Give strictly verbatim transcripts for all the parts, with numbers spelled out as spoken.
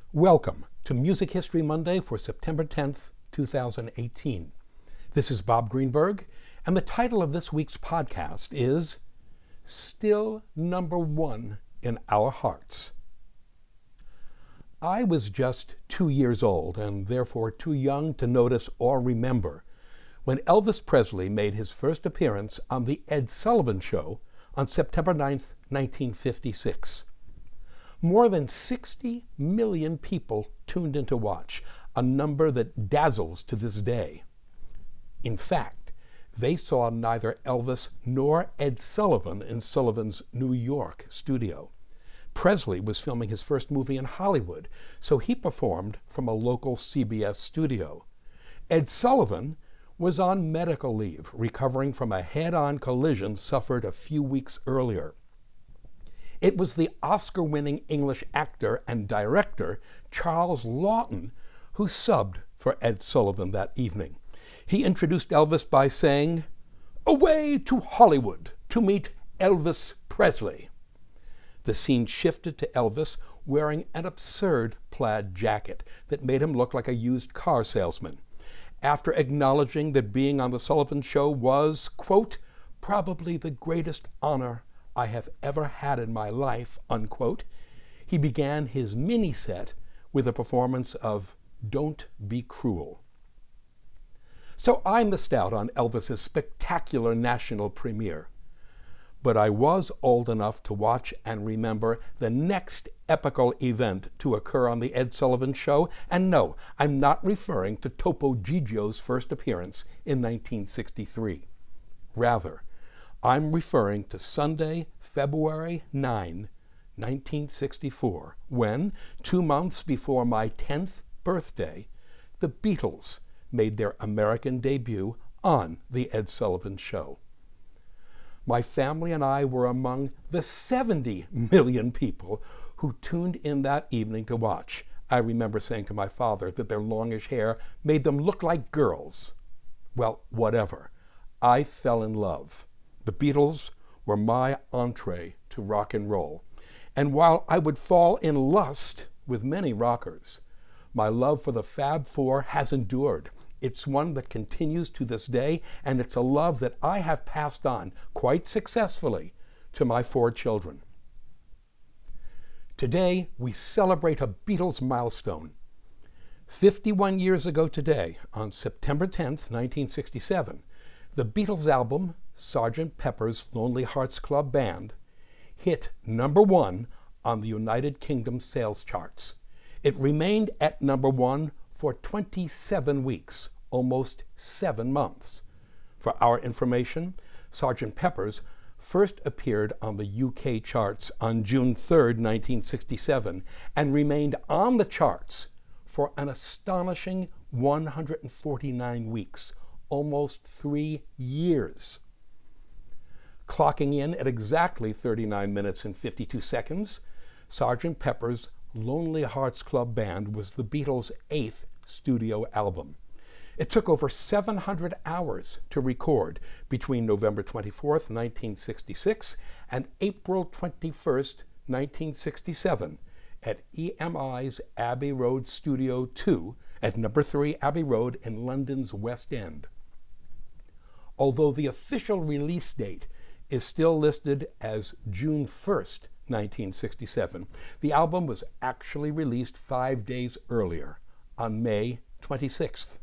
Welcome to Music History Monday for September tenth, two thousand eighteen. This is Bob Greenberg, and the title of this week's podcast is Still Number One in Our Hearts. I was just two years old, and therefore too young to notice or remember, when Elvis Presley made his first appearance on The Ed Sullivan Show on September ninth, nineteen fifty-six. More than sixty million people tuned in to watch, a number that dazzles to this day. In fact, they saw neither Elvis nor Ed Sullivan in Sullivan's New York studio. Presley was filming his first movie in Hollywood, so he performed from a local C B S studio. Ed Sullivan was on medical leave, recovering from a head-on collision suffered a few weeks earlier. It was the Oscar-winning English actor and director Charles Laughton who subbed for Ed Sullivan that evening. He introduced Elvis by saying, "Away to Hollywood to meet Elvis Presley." The scene shifted to Elvis wearing an absurd plaid jacket that made him look like a used car salesman. After acknowledging that being on The Sullivan Show was, quote, "probably the greatest honor I have ever had in my life," unquote, he began his mini-set with a performance of Don't Be Cruel. So I missed out on Elvis's spectacular national premiere. But I was old enough to watch and remember the next epical event to occur on The Ed Sullivan Show, and no, I'm not referring to Topo Gigio's first appearance in nineteen sixty-three. Rather, I'm referring to Sunday, February ninth, nineteen sixty-four, when, two months before my tenth birthday, the Beatles made their American debut on The Ed Sullivan Show. My family and I were among the seventy million people who tuned in that evening to watch. I remember saying to my father that their longish hair made them look like girls. Well, whatever. I fell in love. The Beatles were my entree to rock and roll. And while I would fall in lust with many rockers, my love for the Fab Four has endured. It's one that continues to this day, and it's a love that I have passed on quite successfully to my four children. Today, we celebrate a Beatles milestone. fifty-one years ago today, on September tenth, nineteen sixty-seven, the Beatles album, Sergeant Pepper's Lonely Hearts Club Band, hit number one on the United Kingdom sales charts. It remained at number one for twenty-seven weeks, almost seven months. For our information, Sergeant Pepper's first appeared on the U K charts on June third, nineteen sixty-seven, and remained on the charts for an astonishing one hundred forty-nine weeks, almost three years. Clocking in at exactly thirty-nine minutes and fifty-two seconds, Sergeant Pepper's Lonely Hearts Club Band was the Beatles' eighth studio album. It took over seven hundred hours to record between November twenty-fourth, nineteen sixty-six and April twenty-first, nineteen sixty-seven at E M I's Abbey Road Studio two at number three Abbey Road in London's West End. Although the official release date is still listed as June first, nineteen sixty-seven, the album was actually released five days earlier, on May twenty-sixth.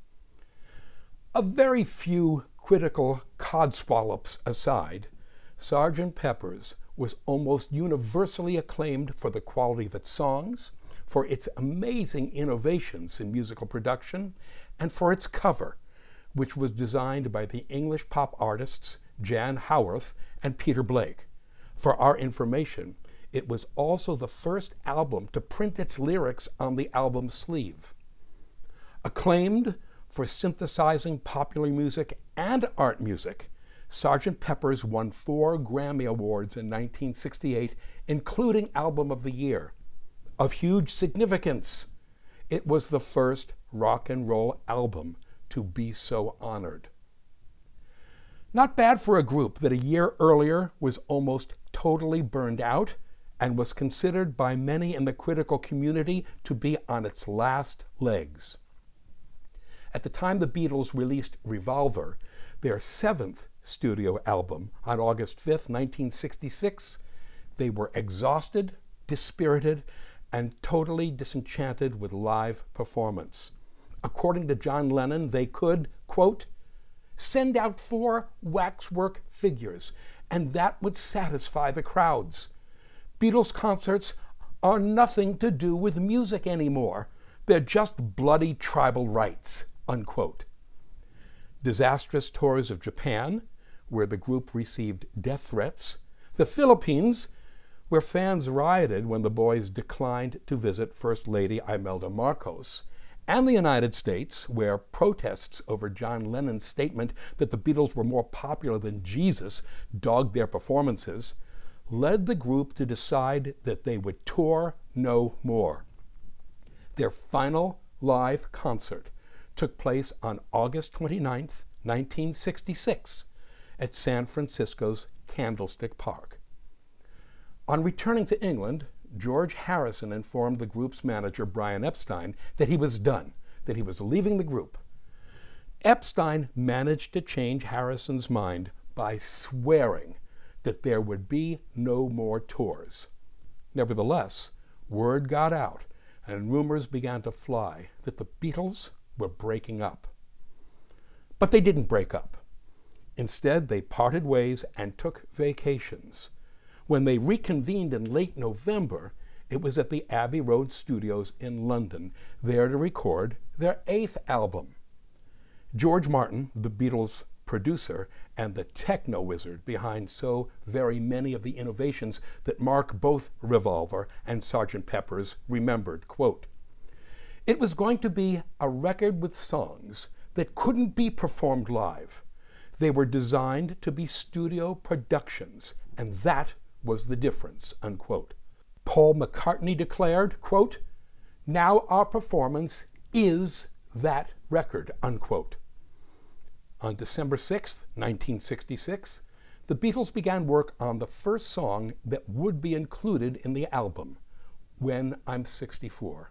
A very few critical codswallops aside, Sergeant Pepper's was almost universally acclaimed for the quality of its songs, for its amazing innovations in musical production, and for its cover, which was designed by the English pop artists Jan Howarth and Peter Blake. For our information, it was also the first album to print its lyrics on the album sleeve. Acclaimed for synthesizing popular music and art music, Sergeant Pepper's won four Grammy Awards in nineteen sixty-eight, including Album of the Year. Of huge significance, it was the first rock and roll album to be so honored. Not bad for a group that a year earlier was almost totally burned out and was considered by many in the critical community to be on its last legs. At the time the Beatles released Revolver, their seventh studio album, on August fifth, nineteen sixty-six, they were exhausted, dispirited, and totally disenchanted with live performance. According to John Lennon, they could, quote, send out four waxwork figures, and that would satisfy the crowds. Beatles concerts are nothing to do with music anymore. They're just bloody tribal rites, unquote. Disastrous tours of Japan, where the group received death threats, the Philippines, where fans rioted when the boys declined to visit First Lady Imelda Marcos, and the United States, where protests over John Lennon's statement that the Beatles were more popular than Jesus dogged their performances, led the group to decide that they would tour no more. Their final live concert took place on August twenty-ninth, nineteen sixty-six, at San Francisco's Candlestick Park. On returning to England, George Harrison informed the group's manager, Brian Epstein, that he was done, that he was leaving the group. Epstein managed to change Harrison's mind by swearing that there would be no more tours. Nevertheless, word got out, and rumors began to fly that the Beatles were breaking up. But they didn't break up. Instead, they parted ways and took vacations. When they reconvened in late November, it was at the Abbey Road Studios in London, there to record their eighth album. George Martin, the Beatles' producer and the techno wizard behind so very many of the innovations that mark both Revolver and Sergeant Pepper's, remembered, quote, it was going to be a record with songs that couldn't be performed live. They were designed to be studio productions, and that was the difference, unquote. Paul McCartney declared, quote, now our performance is that record, unquote. On December sixth, nineteen sixty-six, the Beatles began work on the first song that would be included in the album, When I'm sixty-four.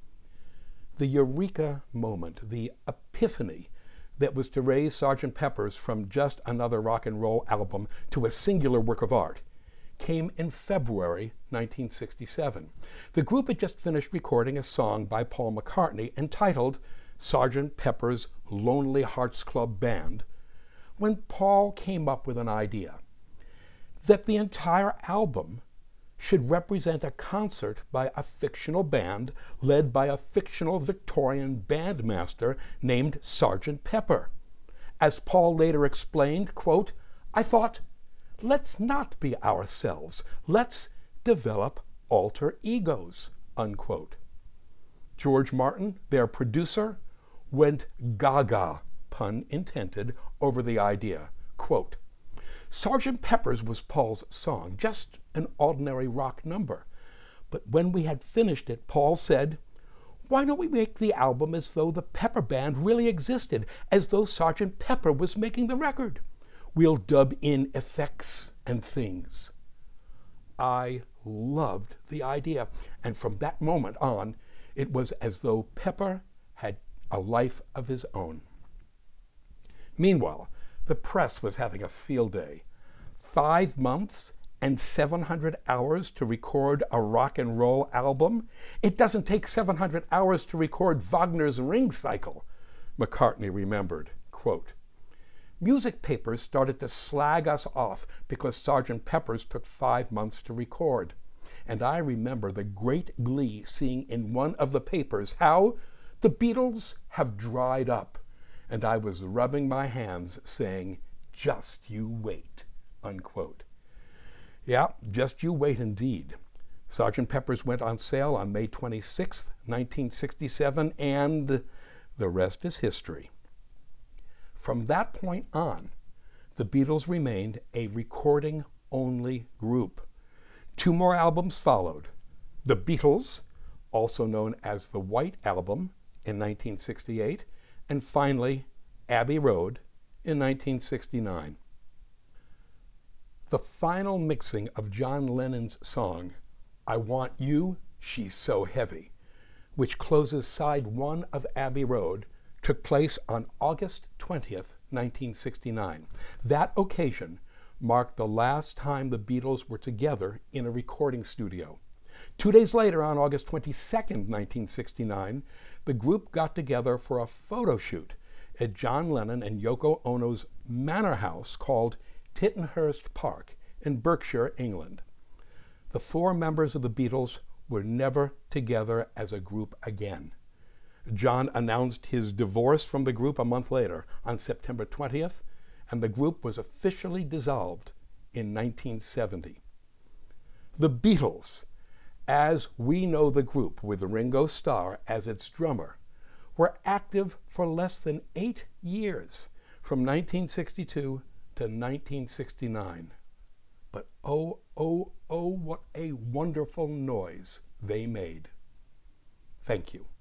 The eureka moment, the epiphany that was to raise Sergeant Pepper's from just another rock and roll album to a singular work of art, came in February nineteen sixty-seven. The group had just finished recording a song by Paul McCartney entitled Sergeant Pepper's Lonely Hearts Club Band, when Paul came up with an idea that the entire album should represent a concert by a fictional band led by a fictional Victorian bandmaster named Sergeant Pepper. As Paul later explained, quote, I thought, let's not be ourselves. Let's develop alter egos, unquote. George Martin, their producer, went gaga, pun intended, over the idea. Quote, Sergeant Pepper's was Paul's song, just an ordinary rock number. But when we had finished it, Paul said, why don't we make the album as though the Pepper Band really existed, as though Sergeant Pepper was making the record? We'll dub in effects and things. I loved the idea, and from that moment on, it was as though Pepper had a life of his own. Meanwhile, the press was having a field day. Five months and seven hundred hours to record a rock and roll album? It doesn't take seven hundred hours to record Wagner's Ring Cycle, McCartney remembered, quote, music papers started to slag us off because Sergeant Pepper's took five months to record. And I remember the great glee seeing in one of the papers how the Beatles have dried up. And I was rubbing my hands saying, just you wait, unquote. Yeah, just you wait indeed. Sergeant Pepper's went on sale on May twenty-sixth, nineteen sixty-seven, and the rest is history. From that point on, the Beatles remained a recording-only group. Two more albums followed. The Beatles, also known as the White Album, in nineteen sixty-eight, and finally, Abbey Road in nineteen sixty-nine. The final mixing of John Lennon's song, I Want You, She's So Heavy, which closes side one of Abbey Road, took place on August twentieth, nineteen sixty-nine. That occasion marked the last time the Beatles were together in a recording studio. Two days later, on August twenty-second, nineteen sixty-nine, the group got together for a photo shoot at John Lennon and Yoko Ono's manor house called Tittenhurst Park in Berkshire, England. The four members of the Beatles were never together as a group again. John announced his divorce from the group a month later, on September twentieth, and the group was officially dissolved in nineteen seventy. The Beatles, as we know the group with Ringo Starr as its drummer, were active for less than eight years, from nineteen sixty-two to nineteen sixty-nine. But oh, oh, oh, what a wonderful noise they made. Thank you.